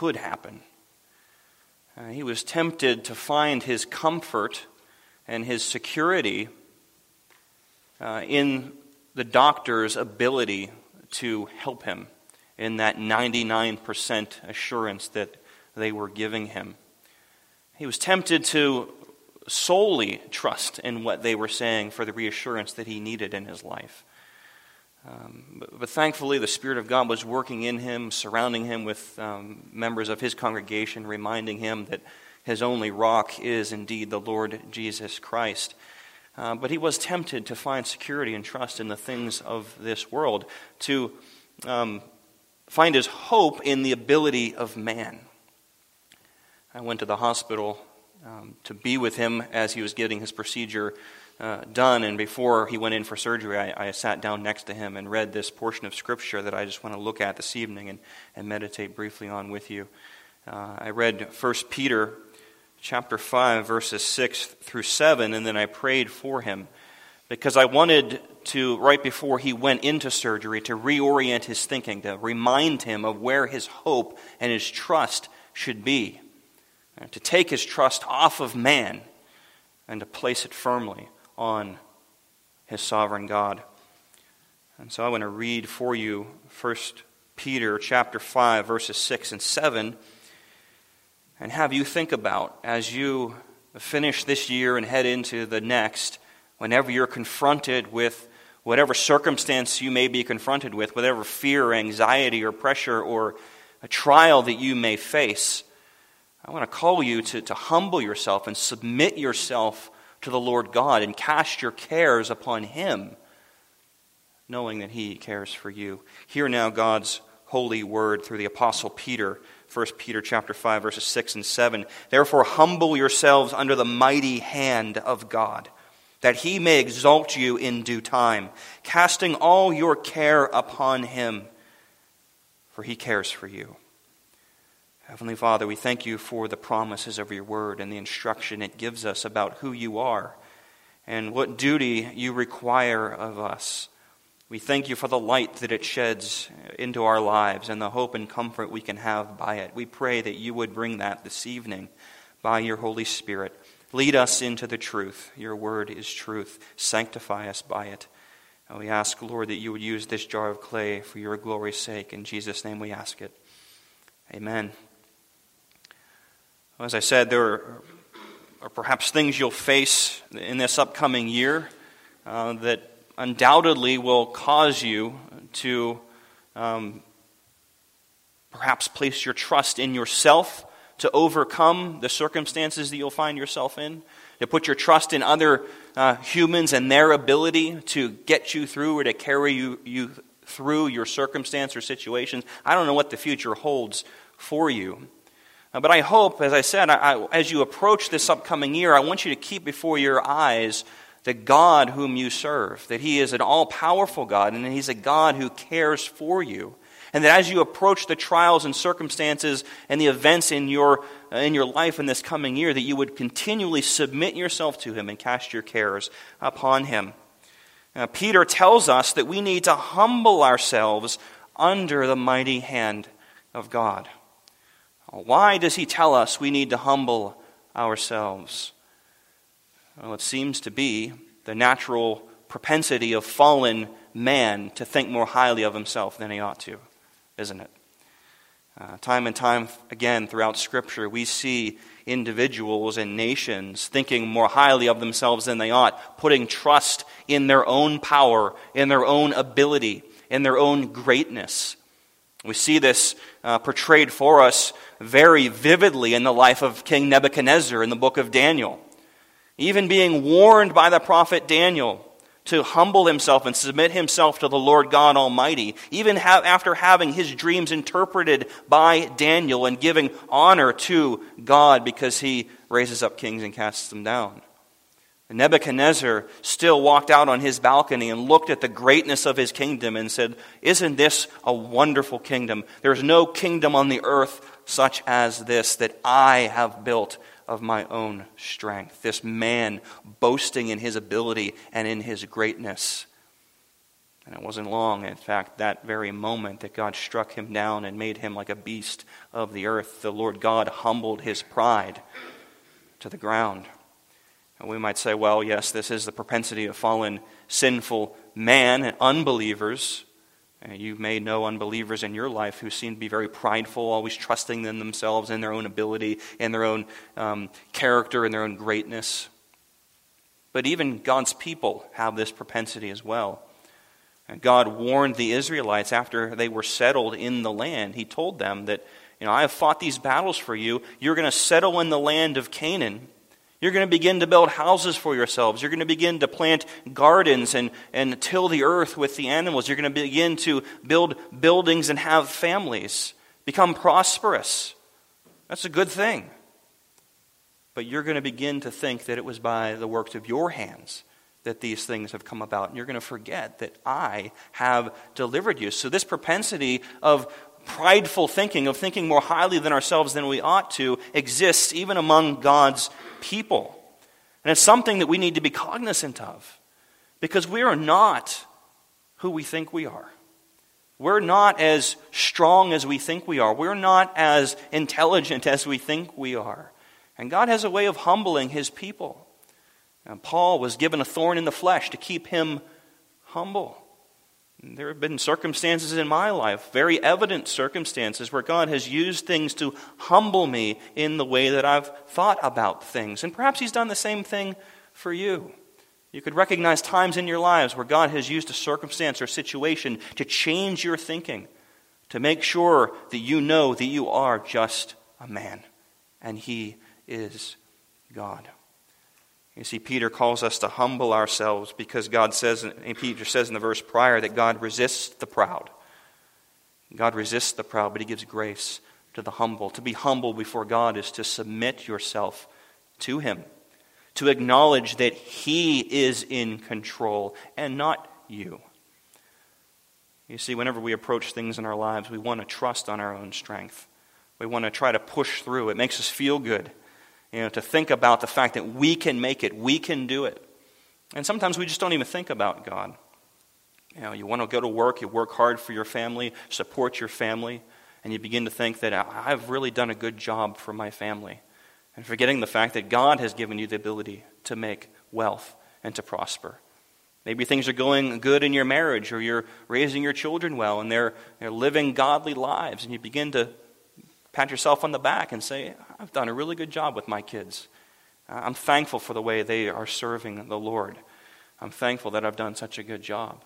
could happen. He was tempted to find his comfort and his security in the doctor's ability to help him, in that 99% assurance that they were giving him. He was tempted to solely trust in what they were saying for the reassurance that he needed in his life. But thankfully, the Spirit of God was working in him, surrounding him with members of his congregation, reminding him that his only rock is indeed the Lord Jesus Christ. But he was tempted to find security and trust in the things of this world, to find his hope in the ability of man. I went to the hospital to be with him as he was getting his procedure done, and before he went in for surgery, I sat down next to him and read this portion of Scripture that I just want to look at this evening and meditate briefly on with you. I read 1 Peter chapter 5, verses 6 through 7, and then I prayed for him, because I wanted to, right before he went into surgery, to reorient his thinking, to remind him of where his hope and his trust should be, to take his trust off of man and to place it firmly on his sovereign God. And so I want to read for you 1 Peter chapter 5, verses 6 and 7, and have you think about, as you finish this year and head into the next, whenever you're confronted with whatever circumstance you may be confronted with, whatever fear, or anxiety, or pressure, or a trial that you may face, I want to call you to humble yourself and submit yourself to the Lord God and cast your cares upon Him, knowing that He cares for you. Hear now God's holy word through the Apostle Peter, 1 Peter chapter 5, verses 6 and 7. Therefore humble yourselves under the mighty hand of God, that He may exalt you in due time, casting all your care upon Him, for He cares for you. Heavenly Father, we thank you for the promises of your word and the instruction it gives us about who you are and what duty you require of us. We thank you for the light that it sheds into our lives and the hope and comfort we can have by it. We pray that you would bring that this evening by your Holy Spirit. Lead us into the truth. Your word is truth. Sanctify us by it. And we ask, Lord, that you would use this jar of clay for your glory's sake. In Jesus' name we ask it. Amen. As I said, there are perhaps things you'll face in this upcoming year that undoubtedly will cause you to perhaps place your trust in yourself to overcome the circumstances that you'll find yourself in, to put your trust in other humans and their ability to get you through or to carry you through your circumstance or situations. I don't know what the future holds for you. But I hope, as I said, as you approach this upcoming year, I want you to keep before your eyes the God whom you serve, that He is an all-powerful God, and that He's a God who cares for you. And that as you approach the trials and circumstances and the events in your life in this coming year, that you would continually submit yourself to Him and cast your cares upon Him. Peter tells us that we need to humble ourselves under the mighty hand of God. Why does he tell us we need to humble ourselves? Well, it seems to be the natural propensity of fallen man to think more highly of himself than he ought to, isn't it? Time and time again throughout Scripture, we see individuals and nations thinking more highly of themselves than they ought, putting trust in their own power, in their own ability, in their own greatness. We see this portrayed for us very vividly in the life of King Nebuchadnezzar in the book of Daniel. Even being warned by the prophet Daniel to humble himself and submit himself to the Lord God Almighty, even after having his dreams interpreted by Daniel and giving honor to God because he raises up kings and casts them down. And Nebuchadnezzar still walked out on his balcony and looked at the greatness of his kingdom and said, "Isn't this a wonderful kingdom? There's no kingdom on the earth such as this that I have built of my own strength." This man boasting in his ability and in his greatness. And it wasn't long, in fact, that very moment that God struck him down and made him like a beast of the earth. The Lord God humbled his pride to the ground. And we might say, well, yes, this is the propensity of fallen, sinful man and unbelievers. And you may know unbelievers in your life who seem to be very prideful, always trusting in themselves and their own ability and their own character and their own greatness. But even God's people have this propensity as well. And God warned the Israelites after they were settled in the land. He told them that, I have fought these battles for you. You're going to settle in the land of Canaan. You're going to begin to build houses for yourselves. You're going to begin to plant gardens and till the earth with the animals. You're going to begin to build buildings and have families. Become prosperous. That's a good thing. But you're going to begin to think that it was by the works of your hands that these things have come about. And you're going to forget that I have delivered you. So this propensity of prideful thinking, of thinking more highly than ourselves than we ought to, exists even among God's people. And it's something that we need to be cognizant of. Because we are not who we think we are. We're not as strong as we think we are. We're not as intelligent as we think we are. And God has a way of humbling his people. And Paul was given a thorn in the flesh to keep him humble. And there have been circumstances in my life, very evident circumstances, where God has used things to humble me in the way that I've thought about things. And perhaps he's done the same thing for you. You could recognize times in your lives where God has used a circumstance or situation to change your thinking, to make sure that you know that you are just a man, and he is God. You see, Peter calls us to humble ourselves because God says, and Peter says in the verse prior, that God resists the proud. God resists the proud, but he gives grace to the humble. To be humble before God is to submit yourself to him, to acknowledge that he is in control and not you. You see, whenever we approach things in our lives, we want to trust on our own strength. We want to try to push through. It makes us feel good. To think about the fact that we can make it, we can do it. And sometimes we just don't even think about God. You want to go to work, you work hard for your family, support your family, and you begin to think that I've really done a good job for my family. And forgetting the fact that God has given you the ability to make wealth and to prosper. Maybe things are going good in your marriage, or you're raising your children well, and they're living godly lives, and you begin to pat yourself on the back and say, I've done a really good job with my kids. I'm thankful for the way they are serving the Lord. I'm thankful that I've done such a good job.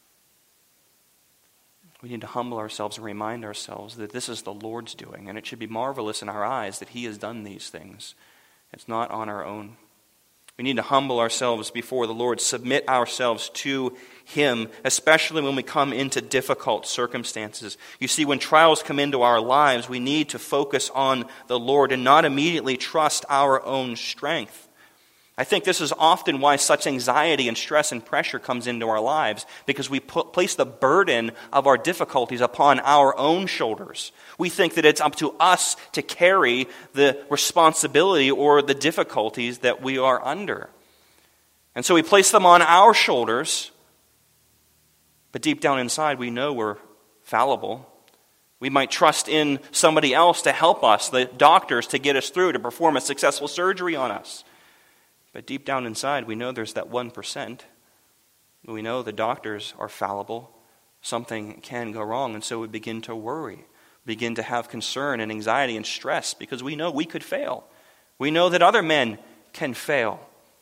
We need to humble ourselves and remind ourselves that this is the Lord's doing, and it should be marvelous in our eyes that he has done these things. It's not on our own. We need to humble ourselves before the Lord, submit ourselves to him, especially when we come into difficult circumstances. You see, when trials come into our lives, we need to focus on the Lord and not immediately trust our own strength. I think this is often why such anxiety and stress and pressure comes into our lives, because we place the burden of our difficulties upon our own shoulders. We think that it's up to us to carry the responsibility or the difficulties that we are under. And so we place them on our shoulders, but deep down inside we know we're fallible. We might trust in somebody else to help us, the doctors, to get us through, to perform a successful surgery on us. But deep down inside, we know there's that 1%. We know the doctors are fallible. Something can go wrong, and so we begin to worry, begin to have concern and anxiety and stress because we know we could fail. We know that other men can fail.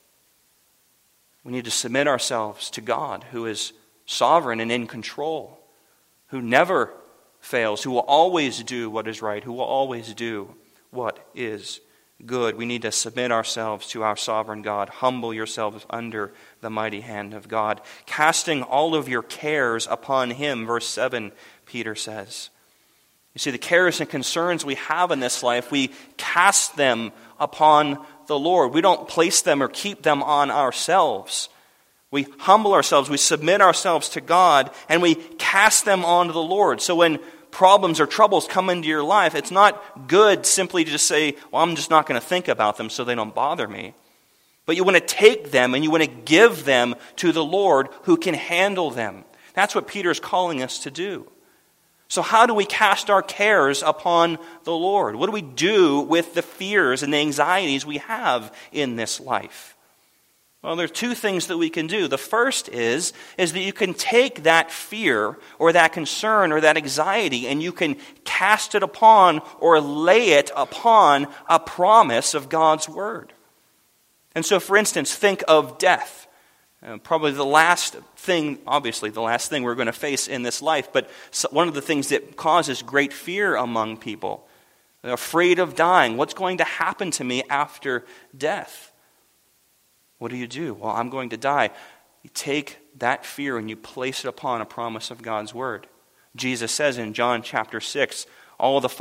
We need to submit ourselves to God, who is sovereign and in control, who never fails, who will always do what is right, who will always do what is good. We need to submit ourselves to our sovereign God. Humble yourselves under the mighty hand of God, casting all of your cares upon him. Verse 7, Peter says. You see, the cares and concerns we have in this life, we cast them upon the Lord. We don't place them or keep them on ourselves. We humble ourselves, we submit ourselves to God, and we cast them onto the Lord. So when problems or troubles come into your life, it's not good simply to just say, well, I'm just not going to think about them so they don't bother me. But you want to take them and you want to give them to the Lord who can handle them. That's what Peter's calling us to do. So how do we cast our cares upon the Lord? What do we do with the fears and the anxieties we have in this life? Well, there are two things that we can do. The first is that you can take that fear or that concern or that anxiety and you can cast it upon or lay it upon a promise of God's Word. And so, for instance, think of death. Probably the last thing we're going to face in this life, but one of the things that causes great fear among people. They're afraid of dying. What's going to happen to me after death? What do? Well, I'm going to die. You take that fear and you place it upon a promise of God's Word. Jesus says in John chapter 6, all those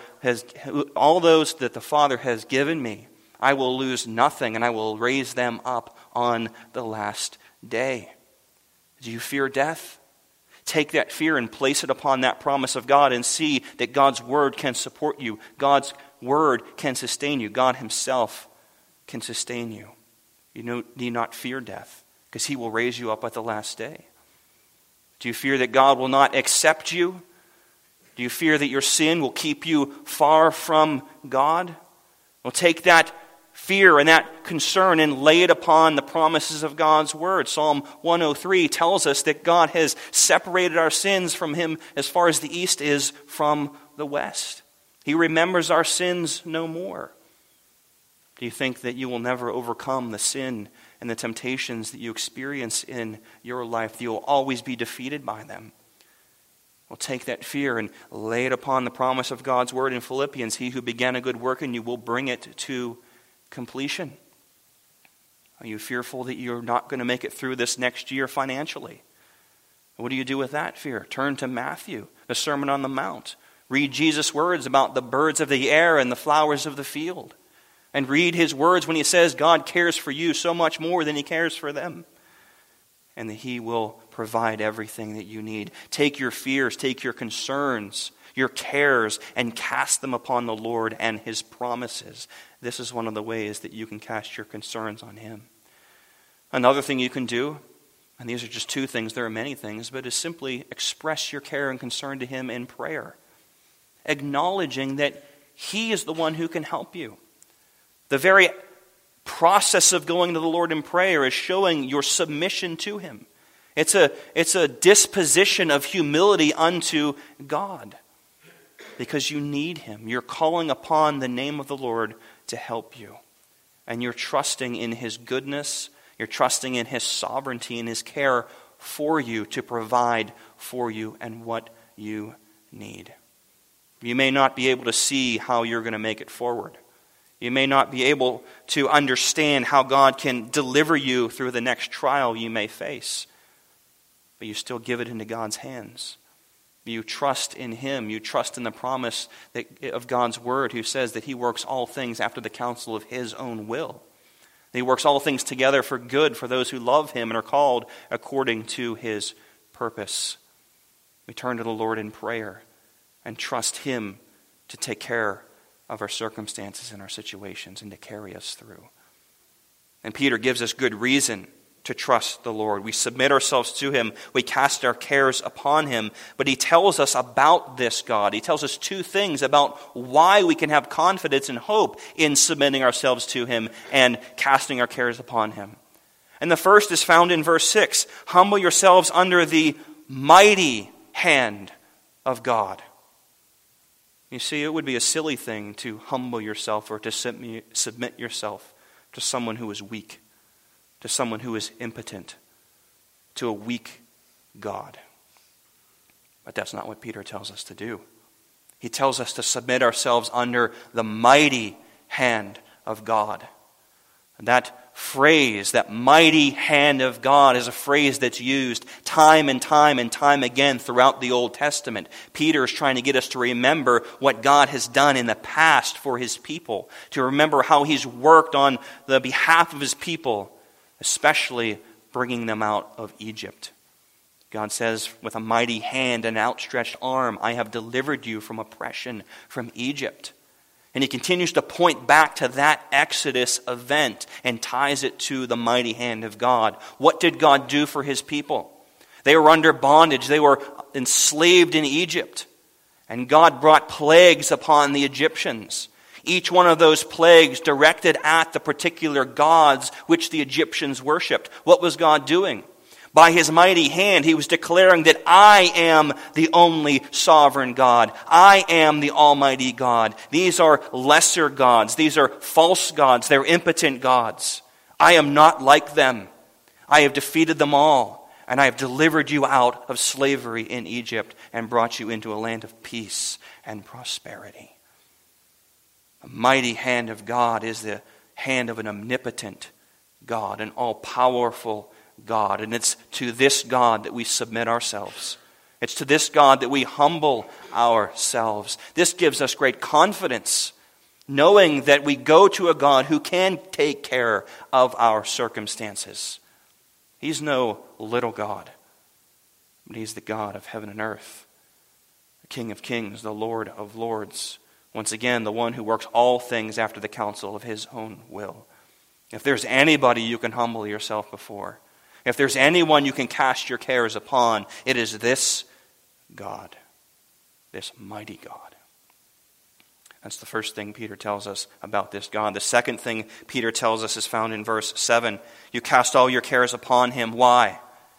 that the Father has given me, I will lose nothing, and I will raise them up on the last day. Do you fear death? Take that fear and place it upon that promise of God and see that God's Word can support you. God's Word can sustain you. God Himself can sustain you. You need not fear death, because He will raise you up at the last day. Do you fear that God will not accept you? Do you fear that your sin will keep you far from God? Well, take that fear and that concern and lay it upon the promises of God's Word. Psalm 103 tells us that God has separated our sins from Him as far as the east is from the west. He remembers our sins no more. Do you think that you will never overcome the sin and the temptations that you experience in your life? That you will always be defeated by them? Well, take that fear and lay it upon the promise of God's Word in Philippians. He who began a good work in you will bring it to completion. Are you fearful that you're not going to make it through this next year financially? What do you do with that fear? Turn to Matthew, the Sermon on the Mount. Read Jesus' words about the birds of the air and the flowers of the field. And read His words when He says God cares for you so much more than He cares for them. And that He will provide everything that you need. Take your fears, take your concerns, your cares, and cast them upon the Lord and His promises. This is one of the ways that you can cast your concerns on Him. Another thing you can do, and these are just two things, there are many things, but is simply express your care and concern to Him in prayer. Acknowledging that He is the one who can help you. The very process of going to the Lord in prayer is showing your submission to Him. It's a disposition of humility unto God. Because you need Him. You're calling upon the name of the Lord to help you. And you're trusting in His goodness. You're trusting in His sovereignty and His care for you to provide for you and what you need. You may not be able to see how you're going to make it forward. You may not be able to understand how God can deliver you through the next trial you may face. But you still give it into God's hands. You trust in Him. You trust in the promise of God's Word, who says that He works all things after the counsel of His own will. That He works all things together for good for those who love Him and are called according to His purpose. We turn to the Lord in prayer and trust Him to take care of our circumstances and our situations and to carry us through. And Peter gives us good reason to trust the Lord. We submit ourselves to Him. We cast our cares upon Him. But he tells us about this God. He tells us two things about why we can have confidence and hope in submitting ourselves to Him and casting our cares upon Him. And the first is found in verse 6. Humble yourselves under the mighty hand of God. You see, it would be a silly thing to humble yourself or to submit yourself to someone who is weak, to someone who is impotent, to a weak God. But that's not what Peter tells us to do. He tells us to submit ourselves under the mighty hand of God. And that phrase, that mighty hand of God, is a phrase that's used time and time and time again throughout the Old Testament. Peter is trying to get us to remember what God has done in the past for His people, to remember how He's worked on the behalf of His people, especially bringing them out of Egypt. God says, with a mighty hand and outstretched arm, I have delivered you from oppression from Egypt. And He continues to point back to that Exodus event and ties it to the mighty hand of God. What did God do for His people? They were under bondage. They were enslaved in Egypt. And God brought plagues upon the Egyptians. Each one of those plagues directed at the particular gods which the Egyptians worshipped. What was God doing? By his mighty hand, he was declaring that I am the only sovereign God. I am the Almighty God. These are lesser gods. These are false gods. They're impotent gods. I am not like them. I have defeated them all. And I have delivered you out of slavery in Egypt and brought you into a land of peace and prosperity. The mighty hand of God is the hand of an omnipotent God, an all-powerful God. And it's to this God that we submit ourselves. It's to this God that we humble ourselves. This gives us great confidence, knowing that we go to a God who can take care of our circumstances. He's no little God, but he's the God of heaven and earth, the King of kings, the Lord of lords. Once again, the one who works all things after the counsel of his own will. If there's anybody you can humble yourself before, if there's anyone you can cast your cares upon, it is this God, this mighty God. That's the first thing Peter tells us about this God. The second thing Peter tells us is found in verse 7. You cast all your cares upon him. Why?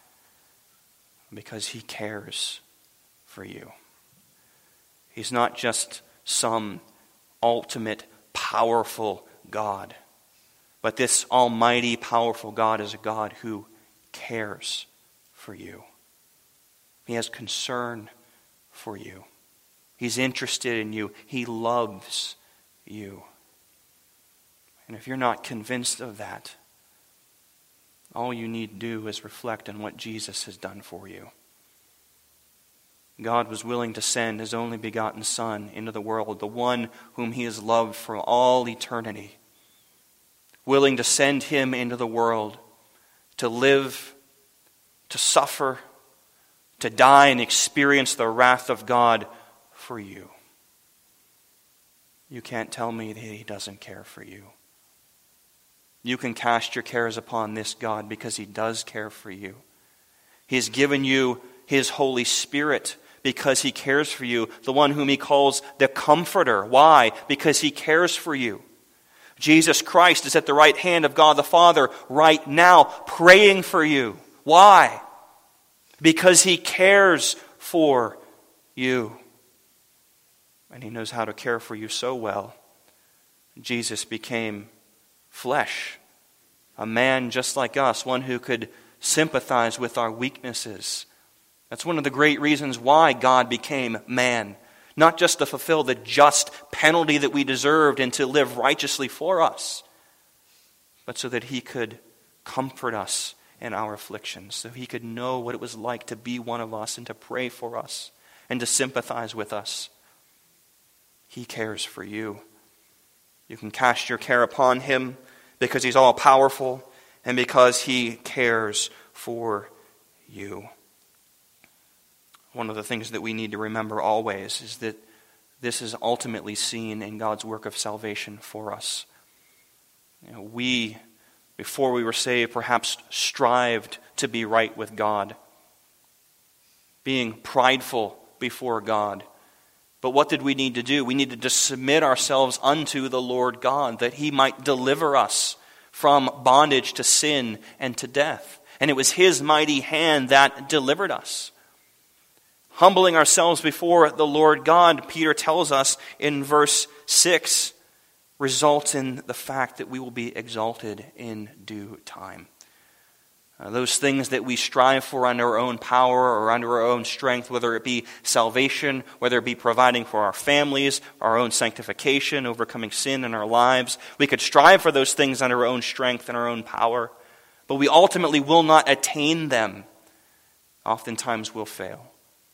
Because he cares for you. He's not just some ultimate powerful God, but this almighty powerful God is a God who cares for you. He has concern for you. He's interested in you. He loves you. And if you're not convinced of that, all you need to do is reflect on what Jesus has done for you. God was willing to send his only begotten Son into the world, the one whom he has loved for all eternity. Willing to send him into the world to live, to suffer, to die and experience the wrath of God for you. You can't tell me that he doesn't care for you. You can cast your cares upon this God because he does care for you. He's given you his Holy Spirit because he cares for you, the one whom he calls the Comforter. Why? Because he cares for you. Jesus Christ is at the right hand of God the Father right now, praying for you. Why? Because he cares for you. And he knows how to care for you so well. Jesus became flesh, a man just like us, one who could sympathize with our weaknesses. That's one of the great reasons why God became man. Not just to fulfill the just penalty that we deserved and to live righteously for us, but so that he could comfort us in our afflictions, so he could know what it was like to be one of us and to pray for us and to sympathize with us. He cares for you. You can cast your care upon him because he's all powerful and because he cares for you. One of the things that we need to remember always is that this is ultimately seen in God's work of salvation for us. We, before we were saved, perhaps strived to be right with God, being prideful before God. But what did we need to do? We needed to submit ourselves unto the Lord God, that he might deliver us from bondage to sin and to death. And it was his mighty hand that delivered us. Humbling ourselves before the Lord God, Peter tells us in verse 6, results in the fact that we will be exalted in due time. Those things that we strive for under our own power or under our own strength, whether it be salvation, whether it be providing for our families, our own sanctification, overcoming sin in our lives, we could strive for those things under our own strength and our own power, but we ultimately will not attain them. Oftentimes we'll fail.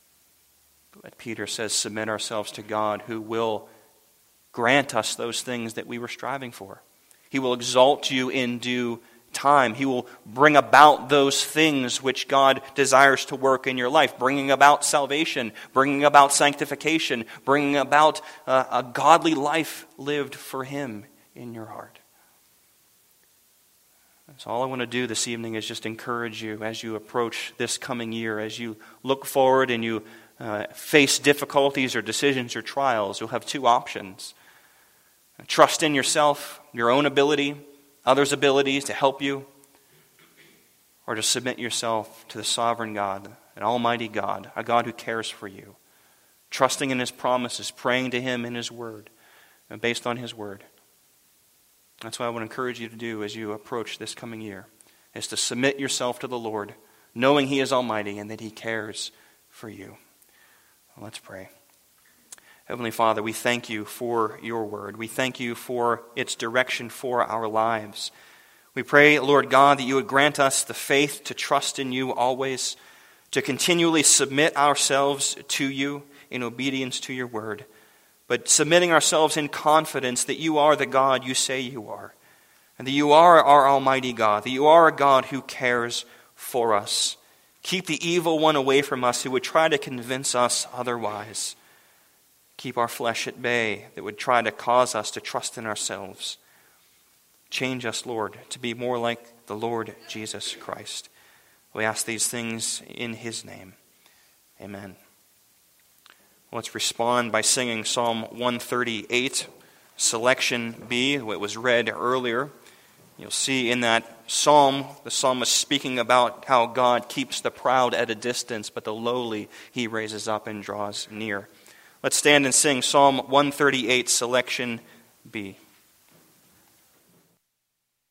But Peter says, submit ourselves to God who will grant us those things that we were striving for. He will exalt you in due time. He will bring about those things which God desires to work in your life, bringing about salvation, bringing about sanctification, bringing about a godly life lived for him in your heart. So all I want to do this evening is just encourage you as you approach this coming year, as you look forward and you face difficulties or decisions or trials. You'll have two options. Trust in yourself, your own ability, others' abilities to help you, or to submit yourself to the sovereign God, an almighty God, a God who cares for you. Trusting in His promises, praying to Him in His Word, and based on His Word. That's what I would encourage you to do as you approach this coming year, is to submit yourself to the Lord, knowing He is almighty and that He cares for you. Well, let's pray. Heavenly Father, we thank You for Your Word. We thank You for its direction for our lives. We pray, Lord God, that You would grant us the faith to trust in You always, to continually submit ourselves to You in obedience to Your Word, but submitting ourselves in confidence that You are the God You say You are, and that You are our almighty God, that You are a God who cares for us. Keep the evil one away from us who would try to convince us otherwise. Keep our flesh at bay that would try to cause us to trust in ourselves. Change us, Lord, to be more like the Lord Jesus Christ. We ask these things in His name. Amen. Let's respond by singing Psalm 138, selection B, it was read earlier. You'll see in that psalm, the psalmist speaking about how God keeps the proud at a distance, but the lowly He raises up and draws near. Let's stand and sing Psalm 138, selection B.